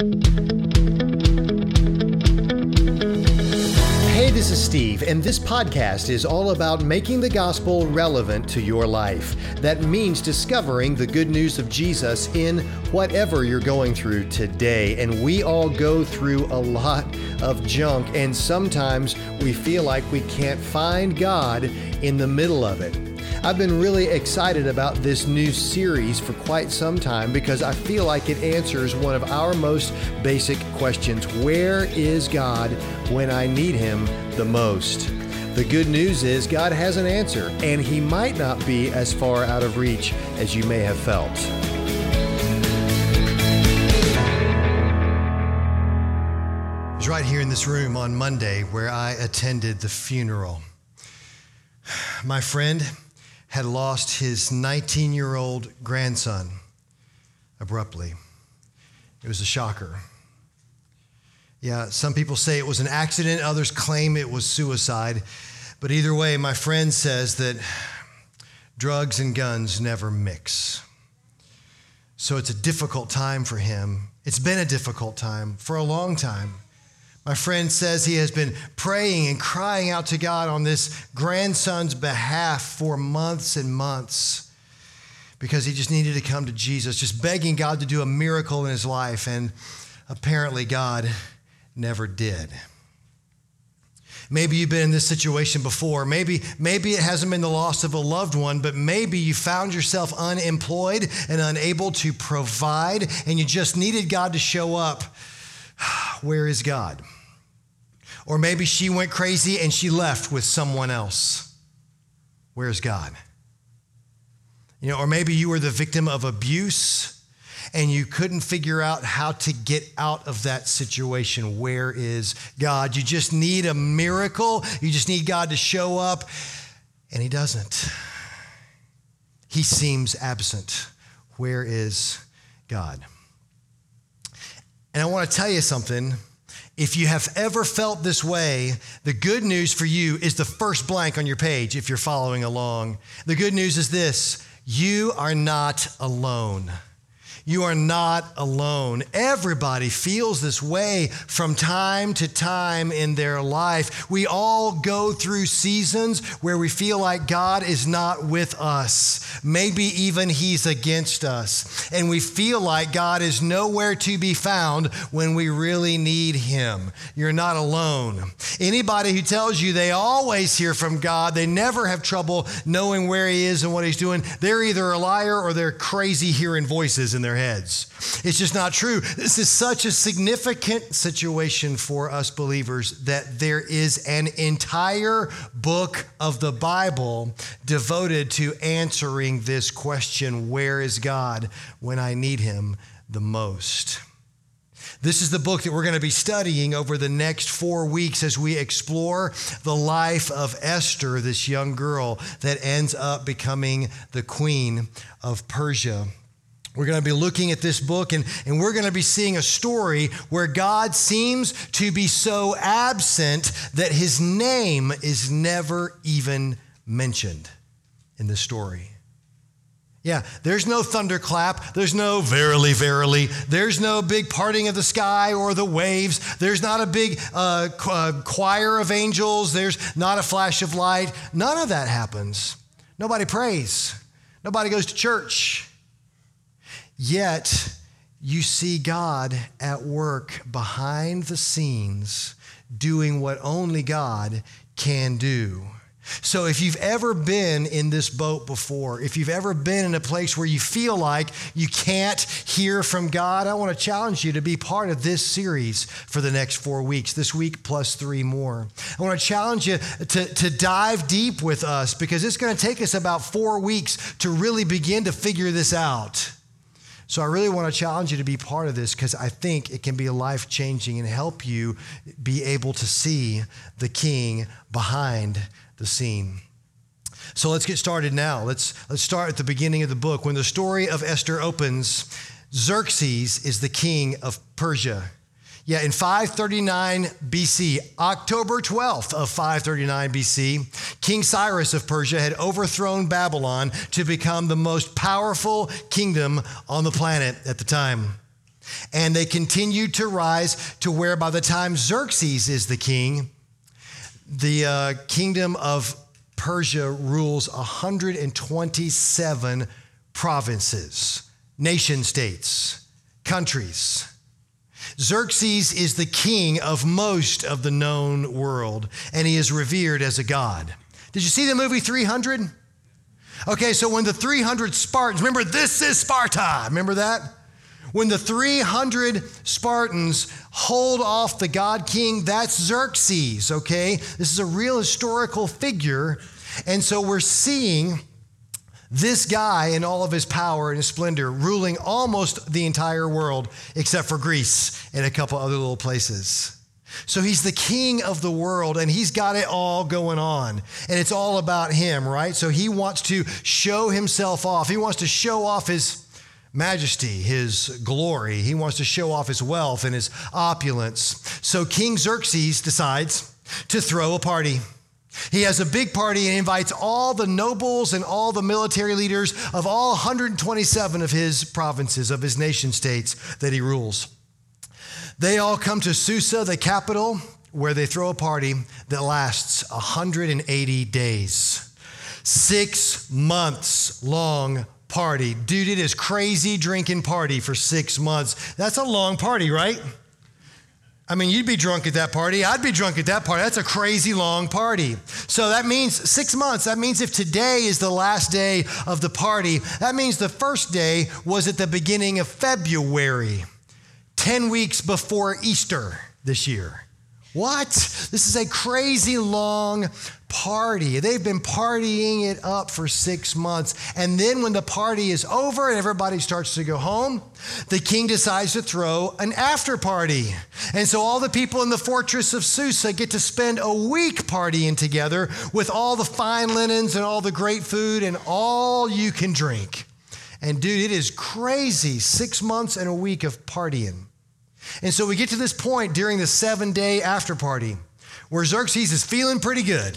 Hey, this is Steve, and this podcast is all about making the gospel relevant to your life. That means discovering the good news of Jesus in whatever you're going through today. And we all go through a lot of junk, and sometimes we feel like we can't find God in the middle of it. I've been really excited about this new series for quite some time because I feel like it answers one of our most basic questions. Where is God when I need Him the most? The good news is God has an answer, and He might not be as far out of reach as you may have felt. I was right here in this room on Monday where I attended the funeral. My friend had lost his 19-year-old grandson abruptly. It was a shocker. Yeah, some people say it was an accident, others claim it was suicide. But either way, my friend says that drugs and guns never mix. So it's a difficult time for him. It's been a difficult time for a long time. My friend says he has been praying and crying out to God on this grandson's behalf for months and months because he just needed to come to Jesus, just begging God to do a miracle in his life, and apparently God never did. Maybe you've been in this situation before. Maybe it hasn't been the loss of a loved one, but maybe you found yourself unemployed and unable to provide, and you just needed God to show up. Where is God? Or maybe she went crazy and she left with someone else. Where's God? Or maybe you were the victim of abuse and you couldn't figure out how to get out of that situation. Where is God? You just need a miracle. You just need God to show up, and He doesn't. He seems absent. Where is God? And I want to tell you something. If you have ever felt this way, the good news for you is the first blank on your page if you're following along. The good news is this: you are not alone. You are not alone. Everybody feels this way from time to time in their life. We all go through seasons where we feel like God is not with us. Maybe even He's against us. And we feel like God is nowhere to be found when we really need Him. You're not alone. Anybody who tells you they always hear from God, they never have trouble knowing where He is and what He's doing, they're either a liar or they're crazy hearing voices in their heads. It's just not true. This is such a significant situation for us believers that there is an entire book of the Bible devoted to answering this question: where is God when I need Him the most? This is the book that we're going to be studying over the next 4 weeks as we explore the life of Esther, this young girl that ends up becoming the queen of Persia. We're going to be looking at this book, and we're going to be seeing a story where God seems to be so absent that His name is never even mentioned in the story. Yeah, there's no thunderclap. There's no verily, verily. There's no big parting of the sky or the waves. There's not a big choir of angels. There's not a flash of light. None of that happens. Nobody prays. Nobody goes to church. Yet, you see God at work behind the scenes doing what only God can do. So if you've ever been in this boat before, if you've ever been in a place where you feel like you can't hear from God, I want to challenge you to be part of this series for the next 4 weeks, this week plus 3 more. I want to challenge you to dive deep with us because it's going to take us about 4 weeks to really begin to figure this out. So I really want to challenge you to be part of this because I think it can be life-changing and help you be able to see the King behind the scene. So let's get started now. Let's start at the beginning of the book. When the story of Esther opens, Xerxes is the king of Persia. Yeah, in 539 BC, October 12th of 539 BC, King Cyrus of Persia had overthrown Babylon to become the most powerful kingdom on the planet at the time. And they continued to rise to where by the time Xerxes is the king, the kingdom of Persia rules 127 provinces, nation states, countries. Xerxes is the king of most of the known world, and he is revered as a god. Did you see the movie 300? Okay, so when the 300 Spartans, remember, this is Sparta, remember that? When the 300 Spartans hold off the god king, that's Xerxes, okay? This is a real historical figure, and so we're seeing this guy in all of his power and his splendor ruling almost the entire world except for Greece and a couple other little places. So he's the king of the world and he's got it all going on and it's all about him, right? So he wants to show himself off. He wants to show off his majesty, his glory. He wants to show off his wealth and his opulence. So King Xerxes decides to throw a party. He has a big party and invites all the nobles and all the military leaders of all 127 of his provinces, of his nation states that he rules. They all come to Susa, the capital, where they throw a party that lasts 180 days. 6 months long party. Dude, it is crazy drinking party for 6 months. That's a long party, right? I mean, you'd be drunk at that party. I'd be drunk at that party. That's a crazy long party. So that means 6 months. That means if today is the last day of the party, that means the first day was at the beginning of February, 10 weeks before Easter this year. What? This is a crazy long party. They've been partying it up for 6 months. And then when the party is over and everybody starts to go home, the king decides to throw an after party. And so all the people in the fortress of Susa get to spend a week partying together with all the fine linens and all the great food and all you can drink. And dude, it is crazy. 6 months and a week of partying. And so we get to this point during the 7-day after party where Xerxes is feeling pretty good,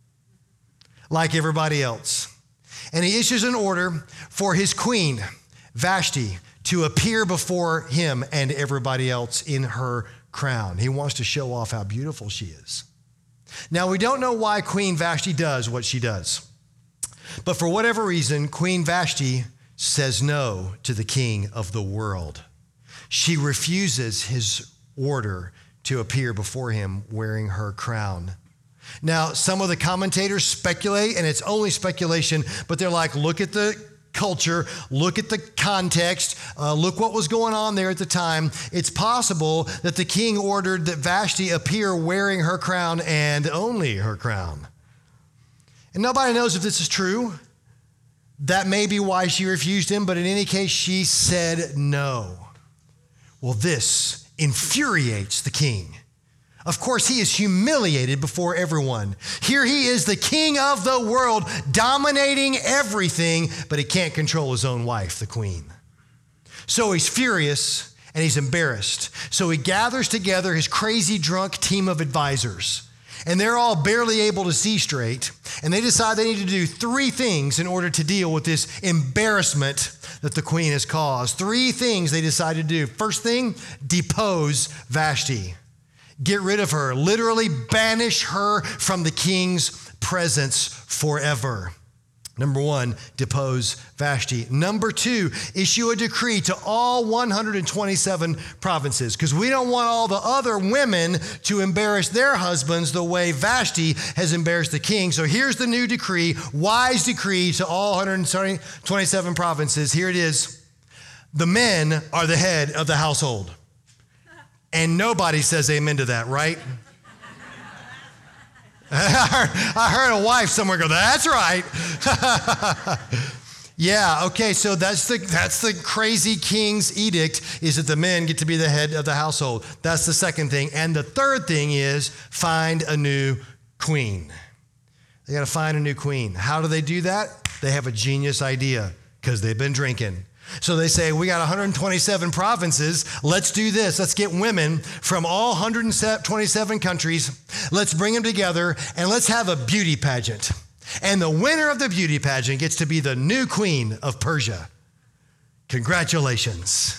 like everybody else. And he issues an order for his queen, Vashti, to appear before him and everybody else in her crown. He wants to show off how beautiful she is. Now, we don't know why Queen Vashti does what she does. But for whatever reason, Queen Vashti says no to the king of the world. She refuses his order to appear before him wearing her crown. Now, some of the commentators speculate, and it's only speculation, but they're like, look at the culture, look at the context, look what was going on there at the time. It's possible that the king ordered that Vashti appear wearing her crown and only her crown. And nobody knows if this is true. That may be why she refused him, but in any case, she said no. Well, this infuriates the king. Of course, he is humiliated before everyone. Here he is, the king of the world, dominating everything, but he can't control his own wife, the queen. So he's furious and he's embarrassed. So he gathers together his crazy drunk team of advisors, and they're all barely able to see straight. And they decide they need to do 3 things in order to deal with this embarrassment that the queen has caused. 3 things they decide to do. First thing, depose Vashti. Get rid of her. Literally banish her from the king's presence forever. Number 1, depose Vashti. Number 2, issue a decree to all 127 provinces, because we don't want all the other women to embarrass their husbands the way Vashti has embarrassed the king. So here's the new decree, wise decree to all 127 provinces. Here it is. The men are the head of the household. And nobody says amen to that, right? I heard a wife somewhere go, that's right. Yeah, okay, so that's the crazy king's edict, is that the men get to be the head of the household. That's the second thing. And the third thing is find a new queen. They got to find a new queen. How do they do that? They have a genius idea because they've been drinking. So they say, we got 127 provinces. Let's do this. Let's get women from all 127 countries. Let's bring them together and let's have a beauty pageant. And the winner of the beauty pageant gets to be the new queen of Persia. Congratulations.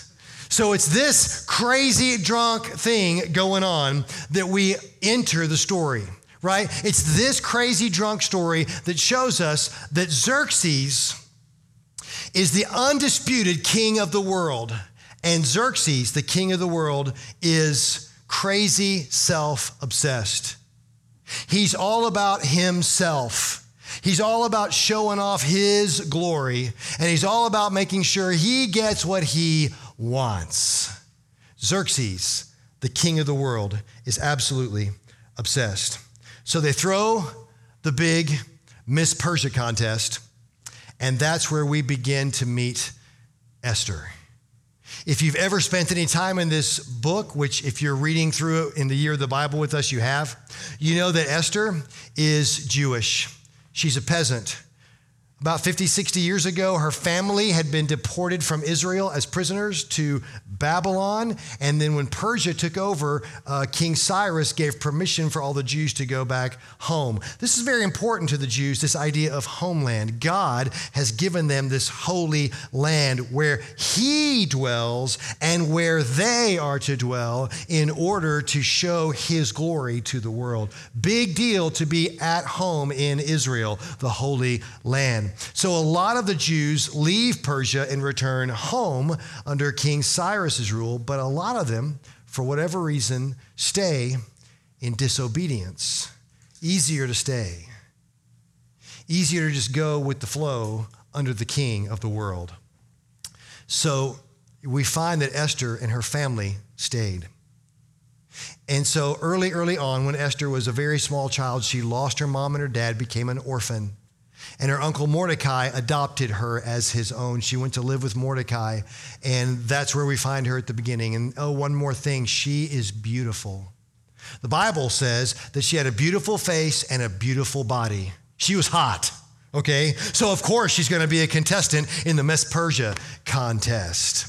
So it's this crazy drunk thing going on that we enter the story, right? It's this crazy drunk story that shows us that Xerxes is the undisputed king of the world. And Xerxes, the king of the world, is crazy self-obsessed. He's all about himself. He's all about showing off his glory, and he's all about making sure he gets what he wants. Xerxes, the king of the world, is absolutely obsessed. So they throw the big Miss Persia contest, and that's where we begin to meet Esther. If you've ever spent any time in this book, which if you're reading through it in the year of the Bible with us, you have, you know that Esther is Jewish. She's a peasant. About 50, 60 years ago, her family had been deported from Israel as prisoners to Babylon. And then when Persia took over, King Cyrus gave permission for all the Jews to go back home. This is very important to the Jews, this idea of homeland. God has given them this holy land where he dwells and where they are to dwell in order to show his glory to the world. Big deal to be at home in Israel, the Holy Land. So a lot of the Jews leave Persia and return home under King Cyrus's rule, but a lot of them, for whatever reason, stay in disobedience. Easier to stay. Easier to just go with the flow under the king of the world. So we find that Esther and her family stayed. And so early on, when Esther was a very small child, she lost her mom and her dad, became an orphan. And her uncle Mordecai adopted her as his own. She went to live with Mordecai, and that's where we find her at the beginning. And one more thing, she is beautiful. The Bible says that she had a beautiful face and a beautiful body. She was hot, okay? So of course she's going to be a contestant in the Miss Persia contest.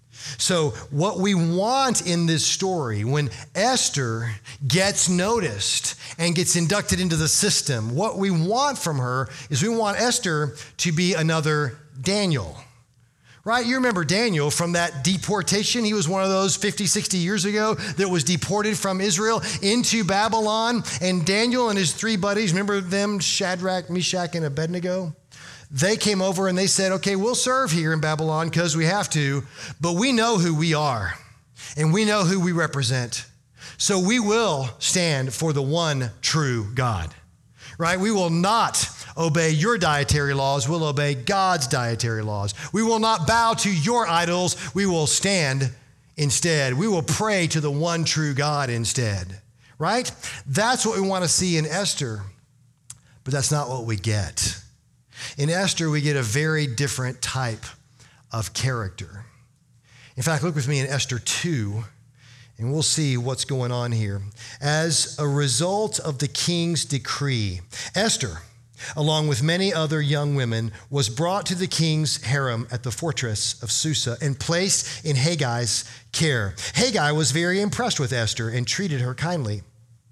So what we want in this story, when Esther gets noticed and gets inducted into the system, what we want from her is we want Esther to be another Daniel, right? You remember Daniel from that deportation. He was one of those 50, 60 years ago that was deported from Israel into Babylon. And Daniel and his three buddies, remember them, Shadrach, Meshach, and Abednego? They came over and they said, okay, we'll serve here in Babylon because we have to, but we know who we are and we know who we represent. So we will stand for the one true God, right? We will not obey your dietary laws. We'll obey God's dietary laws. We will not bow to your idols. We will stand instead. We will pray to the one true God instead, right? That's what we want to see in Esther, but that's not what we get. In Esther, we get a very different type of character. In fact, look with me in Esther 2, and we'll see what's going on here. As a result of the king's decree, Esther, along with many other young women, was brought to the king's harem at the fortress of Susa and placed in Haggai's care. Haggai was very impressed with Esther and treated her kindly.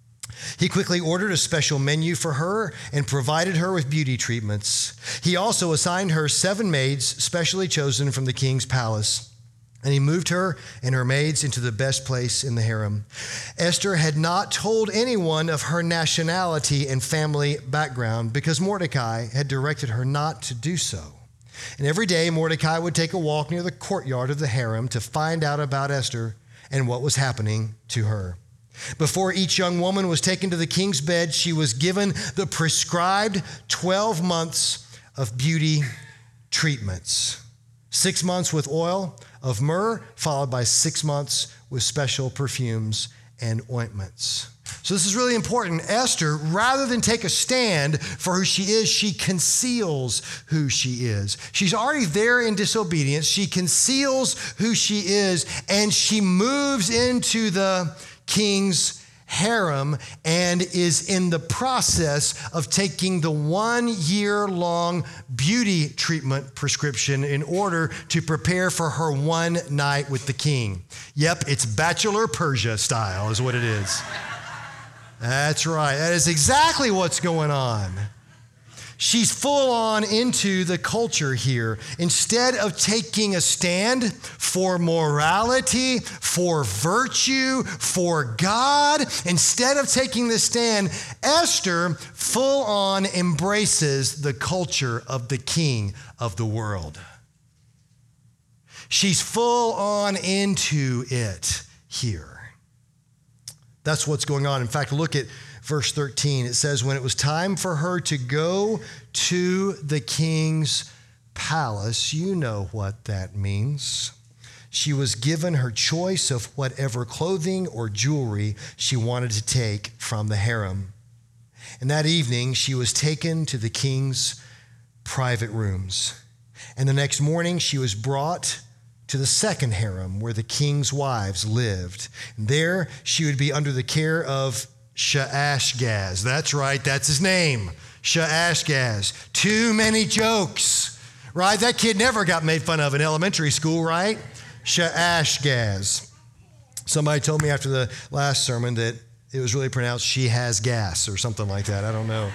He quickly ordered a special menu for her and provided her with beauty treatments. He also assigned her 7 maids specially chosen from the king's palace, and he moved her and her maids into the best place in the harem. Esther had not told anyone of her nationality and family background because Mordecai had directed her not to do so. And every day Mordecai would take a walk near the courtyard of the harem to find out about Esther and what was happening to her. Before each young woman was taken to the king's bed, she was given the prescribed 12 months of beauty treatments. 6 months with oil of myrrh, followed by 6 months with special perfumes and ointments. So this is really important. Esther, rather than take a stand for who she is, she conceals who she is. She's already there in disobedience. She conceals who she is, and she moves into the king's harem and is in the process of taking the 1-year-long beauty treatment prescription in order to prepare for her one night with the king. Yep, it's Bachelor Persia style is what it is. That's right. That is exactly what's going on. She's full on into the culture here. Instead of taking a stand for morality, for virtue, for God, instead of taking this stand, Esther full on embraces the culture of the king of the world. She's full on into it here. That's what's going on. In fact, look at verse 13. It says, when it was time for her to go to the king's palace, you know what that means. She was given her choice of whatever clothing or jewelry she wanted to take from the harem. And that evening, she was taken to the king's private rooms. And the next morning, she was brought to the second harem where the king's wives lived. And there, she would be under the care of Shaashgaz. That's right, that's his name, Shaashgaz. Too many jokes, right? That kid never got made fun of in elementary school, right? Shaashgaz. Somebody told me after the last sermon that it was really pronounced she has gas or something like that. I don't know.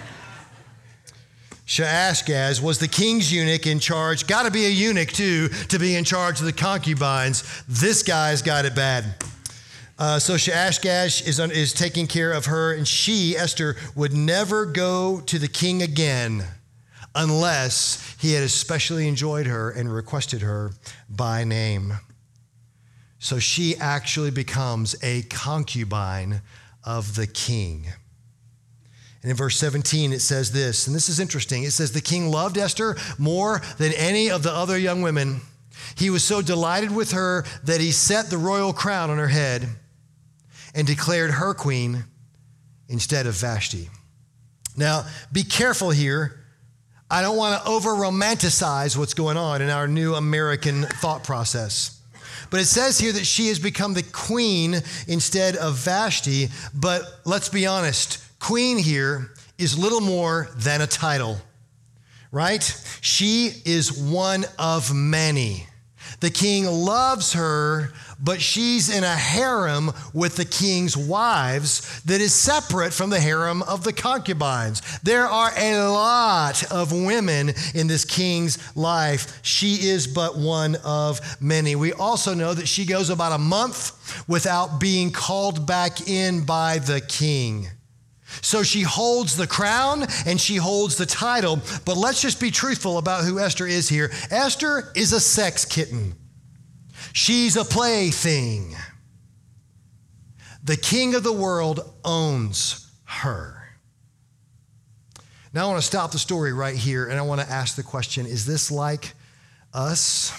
Shaashgaz was the king's eunuch in charge. Got to be a eunuch too to be in charge of the concubines. This guy's got it bad. So Shaashgaz is taking care of her, and she, Esther, would never go to the king again unless he had especially enjoyed her and requested her by name. So she actually becomes a concubine of the king. And in verse 17, it says this, and this is interesting. It says, the king loved Esther more than any of the other young women. He was so delighted with her that he set the royal crown on her head and declared her queen instead of Vashti. Now, be careful here. I don't want to over-romanticize what's going on in our new American thought process. But it says here that she has become the queen instead of Vashti. But let's be honest, queen here is little more than a title, right? She is one of many. The king loves her, but she's in a harem with the king's wives that is separate from the harem of the concubines. There are a lot of women in this king's life. She is but one of many. We also know that she goes about a month without being called back in by the king. So she holds the crown and she holds the title, but let's just be truthful about who Esther is here. Esther is a sex kitten. She's a plaything. The king of the world owns her. Now I want to stop the story right here and I want to ask the question, is this like us?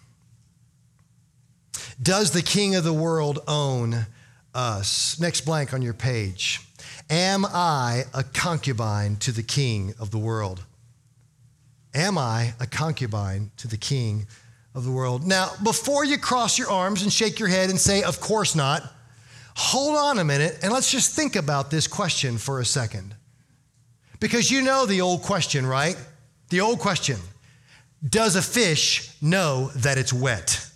Does the king of the world own us? Next blank on your page. Am I a concubine to the king of the world? Am I a concubine to the king of the world? Now, before you cross your arms and shake your head and say, of course not, hold on a minute and let's just think about this question for a second. Because you know the old question, right? The old question, does a fish know that it's wet?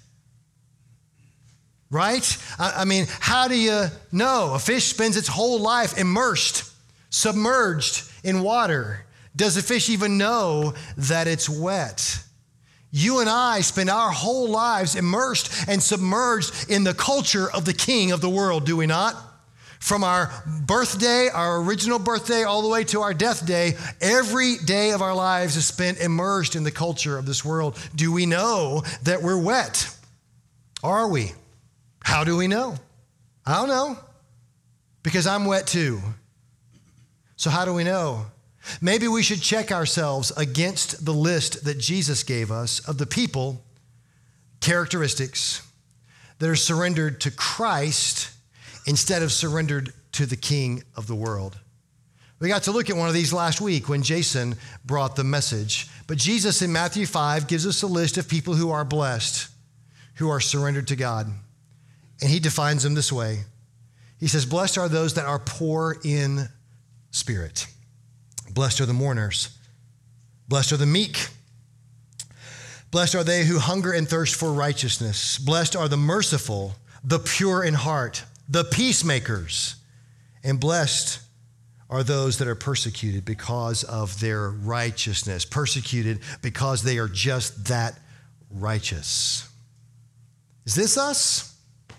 Right? I mean, how do you know? A fish spends its whole life immersed, submerged in water. Does a fish even know that it's wet? You and I spend our whole lives immersed and submerged in the culture of the king of the world, do we not? From our birthday, our original birthday, all the way to our death day, every day of our lives is spent immersed in the culture of this world. Do we know that we're wet? Are we? How do we know? I don't know, because I'm wet too. So how do we know? Maybe we should check ourselves against the list that Jesus gave us of the people, characteristics that are surrendered to Christ instead of surrendered to the king of the world. We got to look at one of these last week when Jason brought the message. But Jesus in Matthew 5 gives us a list of people who are blessed, who are surrendered to God. And he defines them this way. He says, blessed are those that are poor in spirit. Blessed are the mourners. Blessed are the meek. Blessed are they who hunger and thirst for righteousness. Blessed are the merciful, the pure in heart, the peacemakers. And blessed are those that are persecuted because of their righteousness, persecuted because they are just that righteous. Is this us?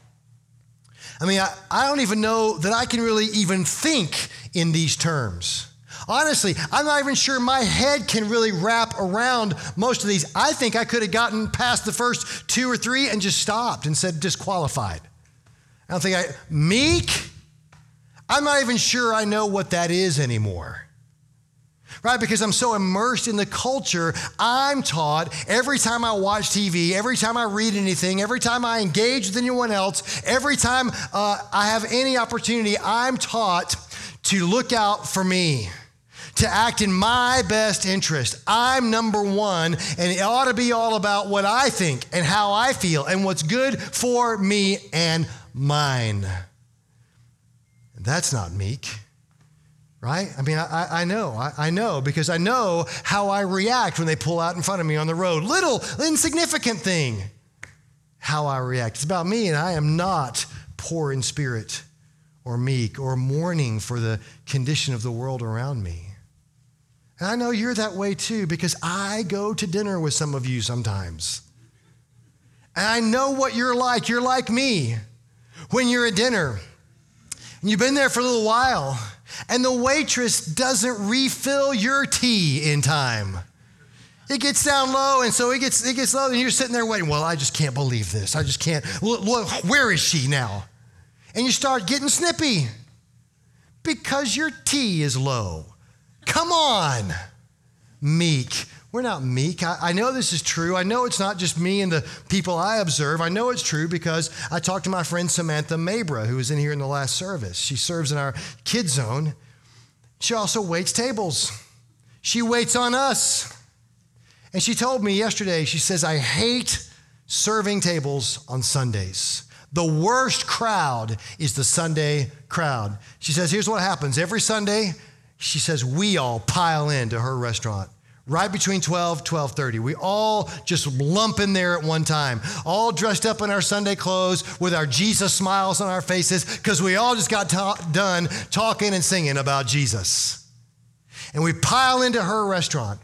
I mean, I don't even know that I can really even think in these terms. Honestly, I'm not even sure my head can really wrap around most of these. I think I could have gotten past the first 2 or 3 and just stopped and said disqualified. I don't think meek? I'm not even sure I know what that is anymore. Right? Because I'm so immersed in the culture, I'm taught every time I watch TV, every time I read anything, every time I engage with anyone else, every time I have any opportunity, I'm taught to look out for me, to act in my best interest. I'm number one, and it ought to be all about what I think and how I feel and what's good for me and mine. That's not meek. Right? I mean, I know because I know how I react when they pull out in front of me on the road. Little, insignificant thing, how I react. It's about me, and I am not poor in spirit or meek or mourning for the condition of the world around me. And I know you're that way too, because I go to dinner with some of you sometimes. And I know what you're like. You're like me when you're at dinner. And you've been there for a little while, and the waitress doesn't refill your tea in time. It gets down low, and so it gets low, and you're sitting there waiting. Well, I just can't believe this. I just can't. Where is she now? And you start getting snippy because your tea is low. Come on, meek. We're not meek. I know this is true. I know it's not just me and the people I observe. I know it's true because I talked to my friend Samantha Mabra, who was in here in the last service. She serves in our kids zone. She also waits tables. She waits on us. And she told me yesterday, she says, I hate serving tables on Sundays. The worst crowd is the Sunday crowd. She says, here's what happens. Every Sunday, she says, we all pile into her restaurant. Right between 12, 12:30. We all just lump in there at one time, all dressed up in our Sunday clothes with our Jesus smiles on our faces because we all just got done talking and singing about Jesus. And we pile into her restaurant.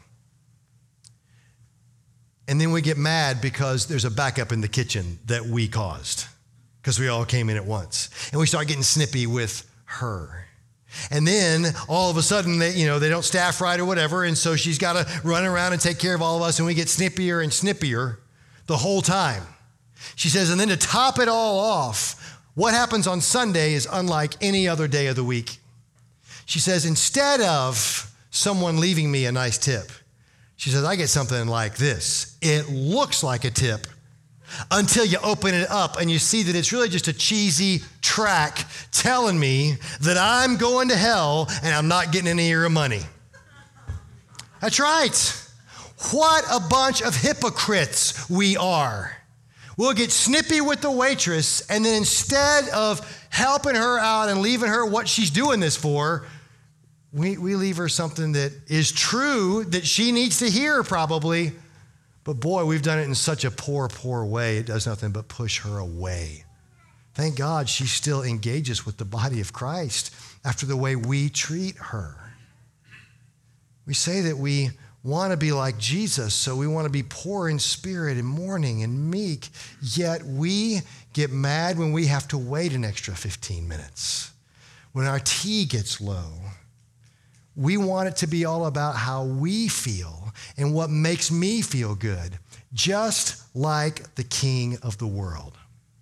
And then we get mad because there's a backup in the kitchen that we caused because we all came in at once. And we start getting snippy with her. And then all of a sudden, they don't staff right or whatever, and so she's got to run around and take care of all of us, and we get snippier and snippier the whole time. She says, and then to top it all off, what happens on Sunday is unlike any other day of the week. She says, instead of someone leaving me a nice tip, she says, I get something like this. It looks like a tip until you open it up and you see that it's really just a cheesy track telling me that I'm going to hell and I'm not getting any of your money. That's right. What a bunch of hypocrites we are. We'll get snippy with the waitress, and then instead of helping her out and leaving her what she's doing this for, we leave her something that is true that she needs to hear probably. But boy, we've done it in such a poor way, it does nothing but push her away. Thank God she still engages with the body of Christ after the way we treat her. We say that we want to be like Jesus, so we want to be poor in spirit and mourning and meek, yet we get mad when we have to wait an extra 15 minutes, when our tea gets low. We want it to be all about how we feel and what makes me feel good, just like the king of the world.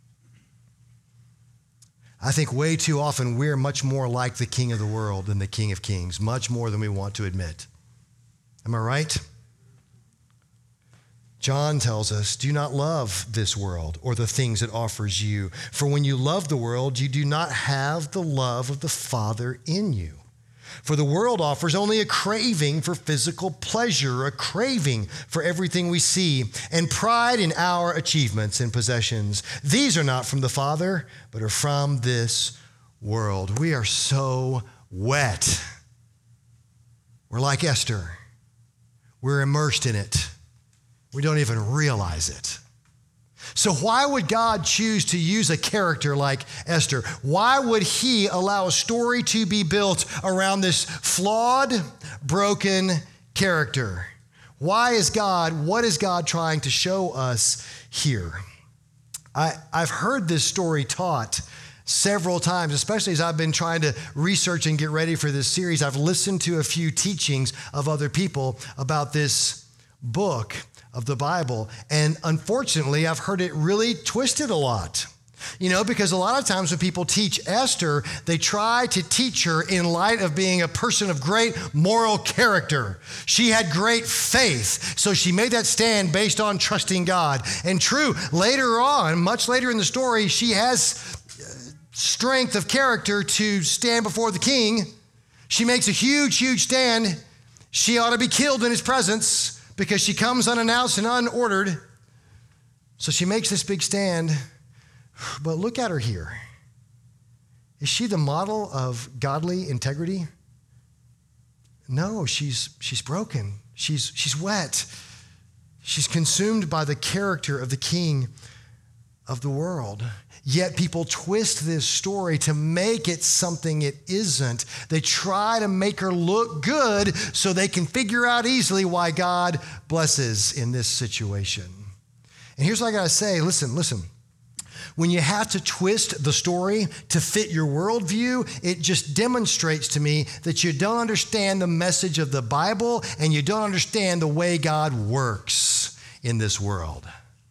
I think way too often we're much more like the king of the world than the king of kings, much more than we want to admit. Am I right? John tells us, do not love this world or the things it offers you. For when you love the world, you do not have the love of the Father in you. For the world offers only a craving for physical pleasure, a craving for everything we see, and pride in our achievements and possessions. These are not from the Father, but are from this world. We are so wet. We're like Esther. We're immersed in it. We don't even realize it. So why would God choose to use a character like Esther? Why would he allow a story to be built around this flawed, broken character? What is God trying to show us here? I've heard this story taught several times, especially as I've been trying to research and get ready for this series. I've listened to a few teachings of other people about this book of the Bible, and unfortunately, I've heard it really twisted a lot. Because a lot of times when people teach Esther, they try to teach her in light of being a person of great moral character. She had great faith, so she made that stand based on trusting God. And true, later on, much later in the story, she has strength of character to stand before the king. She makes a huge, huge stand. She ought to be killed in his presence because she comes unannounced and unordered. So she makes this big stand. But look at her here. Is she the model of godly integrity? No, she's broken. She's wet. She's consumed by the character of the king of the world. Yet people twist this story to make it something it isn't. They try to make her look good so they can figure out easily why God blesses in this situation. And here's what I gotta say, listen. When you have to twist the story to fit your worldview, it just demonstrates to me that you don't understand the message of the Bible and you don't understand the way God works in this world.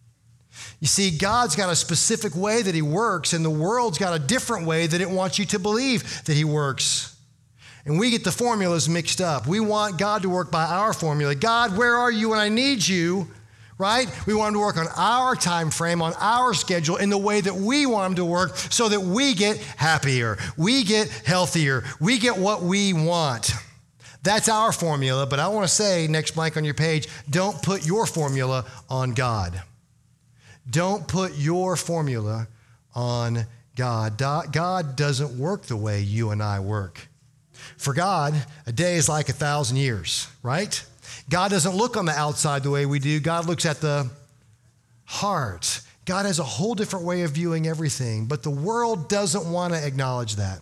You see, God's got a specific way that he works, and the world's got a different way that it wants you to believe that he works. And we get the formulas mixed up. We want God to work by our formula. God, where are you when I need you? Right? We want him to work on our time frame, on our schedule, in the way that we want him to work so that we get happier, we get healthier, we get what we want. That's our formula, but I want to say, next blank on your page, don't put your formula on God. Don't put your formula on God. God doesn't work the way you and I work. For God, a day is like 1,000 years, right? God doesn't look on the outside the way we do. God looks at the heart. God has a whole different way of viewing everything, but the world doesn't want to acknowledge that.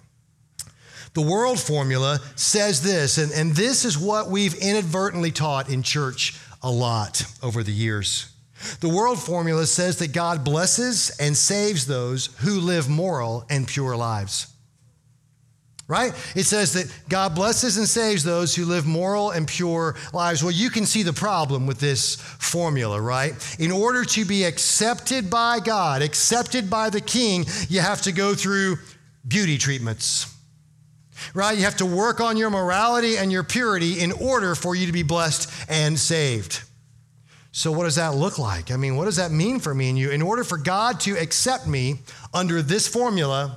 The world formula says this, and this is what we've inadvertently taught in church a lot over the years. The world formula says that God blesses and saves those who live moral and pure lives. Right? It says that God blesses and saves those who live moral and pure lives. Well, you can see the problem with this formula, right? In order to be accepted by God, accepted by the king, you have to go through beauty treatments, right? You have to work on your morality and your purity in order for you to be blessed and saved. So what does that look like? I mean, what does that mean for me and you? In order for God to accept me under this formula,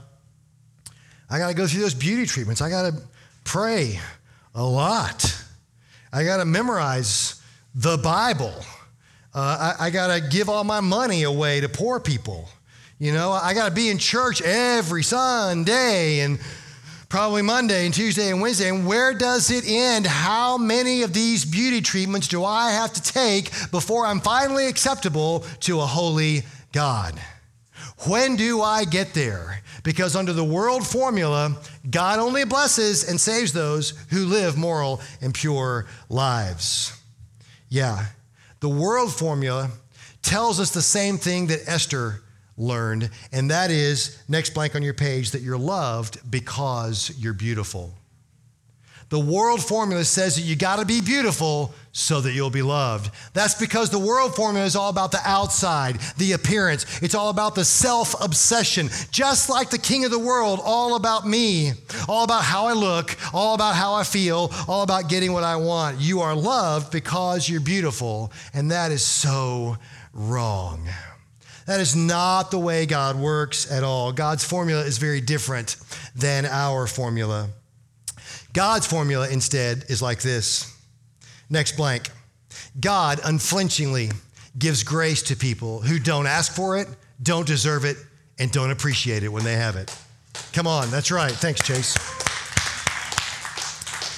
I got to go through those beauty treatments. I got to pray a lot. I got to memorize the Bible. I got to give all my money away to poor people. I got to be in church every Sunday and probably Monday and Tuesday and Wednesday. And where does it end? How many of these beauty treatments do I have to take before I'm finally acceptable to a holy God? When do I get there? Because under the world formula, God only blesses and saves those who live moral and pure lives. Yeah, the world formula tells us the same thing that Esther learned, and that is, next blank on your page, that you're loved because you're beautiful. The world formula says that you got to be beautiful so that you'll be loved. That's because the world formula is all about the outside, the appearance. It's all about the self-obsession, just like the king of the world, all about me, all about how I look, all about how I feel, all about getting what I want. You are loved because you're beautiful, and that is so wrong. That is not the way God works at all. God's formula is very different than our formula. God's formula instead is like this. Next blank. God unflinchingly gives grace to people who don't ask for it, don't deserve it, and don't appreciate it when they have it. Come on, that's right. Thanks, Chase.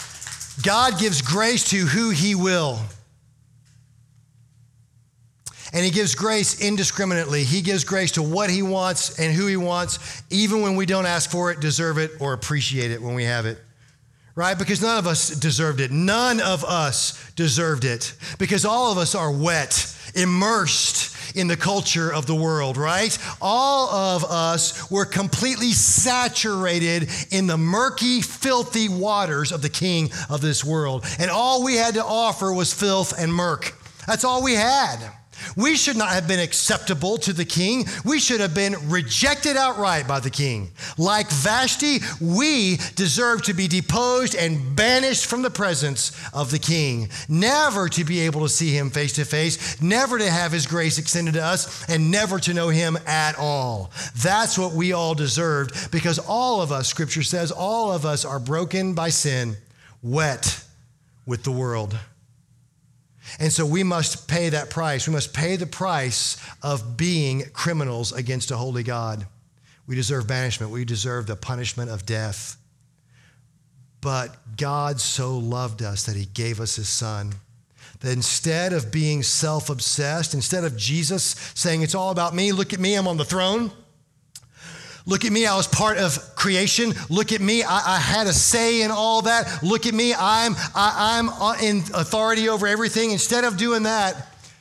God gives grace to who he will. And he gives grace indiscriminately. He gives grace to what he wants and who he wants, even when we don't ask for it, deserve it, or appreciate it when we have it. Right? Because none of us deserved it. None of us deserved it. Because all of us are wet, immersed in the culture of the world, right? All of us were completely saturated in the murky, filthy waters of the king of this world. And all we had to offer was filth and murk. That's all we had. We should not have been acceptable to the king. We should have been rejected outright by the king. Like Vashti, we deserve to be deposed and banished from the presence of the king, never to be able to see him face to face, never to have his grace extended to us, and never to know him at all. That's what we all deserved, because all of us, Scripture says, all of us are broken by sin, wet with the world. And so we must pay that price. We must pay the price of being criminals against a holy God. We deserve banishment. We deserve the punishment of death. But God so loved us that he gave us his son. That instead of being self-obsessed, instead of Jesus saying, it's all about me, look at me, I'm on the throne. Look at me, I was part of creation. Look at me, I had a say in all that. Look at me, I'm in authority over everything. Instead of doing that,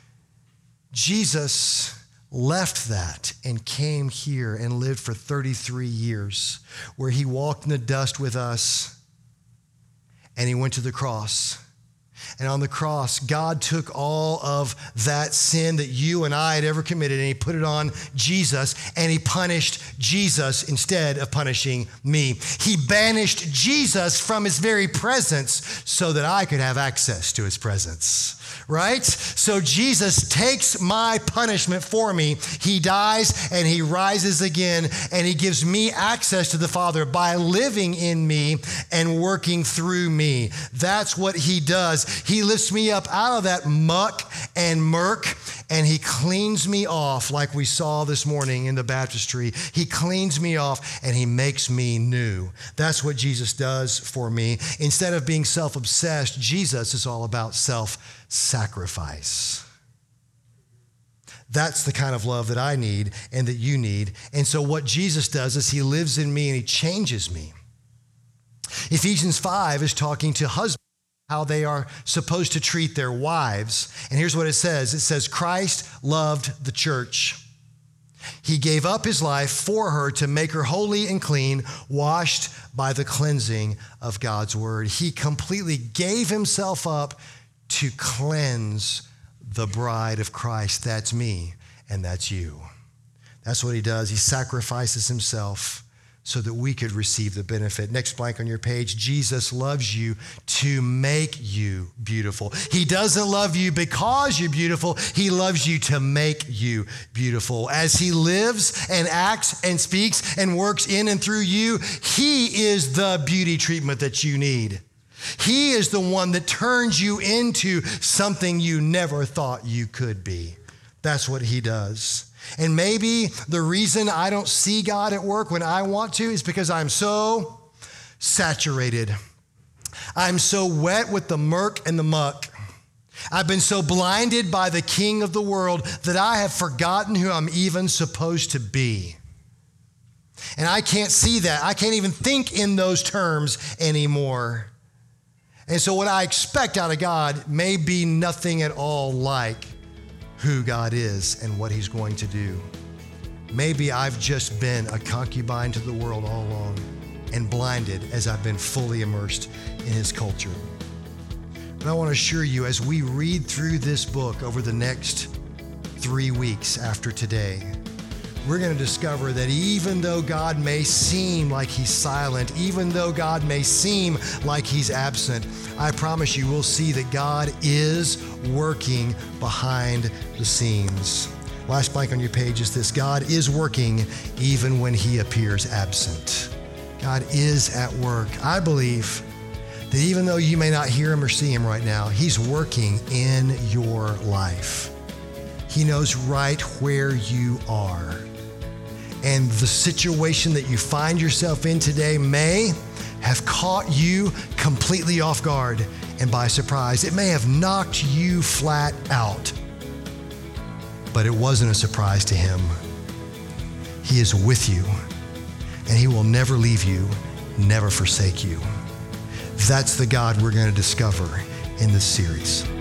Jesus left that and came here and lived for 33 years, where he walked in the dust with us and he went to the cross. And on the cross, God took all of that sin that you and I had ever committed, and he put it on Jesus, and he punished Jesus instead of punishing me. He banished Jesus from his very presence so that I could have access to his presence, right? So Jesus takes my punishment for me. He dies and he rises again, and he gives me access to the Father by living in me and working through me. That's what he does. He lifts me up out of that muck and murk, and he cleans me off, like we saw this morning in the baptistry. He cleans me off and he makes me new. That's what Jesus does for me. Instead of being self-obsessed, Jesus is all about self-sacrifice. That's the kind of love that I need and that you need. And so what Jesus does is he lives in me and he changes me. Ephesians 5 is talking to husbands, how they are supposed to treat their wives. And here's what it says. It says, Christ loved the church. He gave up his life for her to make her holy and clean, washed by the cleansing of God's word. He completely gave himself up to cleanse the bride of Christ. That's me and that's you. That's what he does. He sacrifices himself so that we could receive the benefit. Next blank on your page, Jesus loves you to make you beautiful. He doesn't love you because you're beautiful. He loves you to make you beautiful. As he lives and acts and speaks and works in and through you, he is the beauty treatment that you need. He is the one that turns you into something you never thought you could be. That's what he does. And maybe the reason I don't see God at work when I want to is because I'm so saturated. I'm so wet with the murk and the muck. I've been so blinded by the king of the world that I have forgotten who I'm even supposed to be. And I can't see that. I can't even think in those terms anymore. And so what I expect out of God may be nothing at all like who God is and what he's going to do. Maybe I've just been a concubine to the world all along and blinded as I've been fully immersed in his culture. But I want to assure you, as we read through this book over the next 3 weeks after today, we're going to discover that even though God may seem like he's silent, even though God may seem like he's absent, I promise you we'll see that God is working behind the scenes. Last blank on your page is this: God is working even when he appears absent. God is at work. I believe that even though you may not hear him or see him right now, he's working in your life. He knows right where you are. And the situation that you find yourself in today may have caught you completely off guard and by surprise. It may have knocked you flat out. but it wasn't a surprise to him. He is with you, and he will never leave you, never forsake you. That's the God we're going to discover in this series.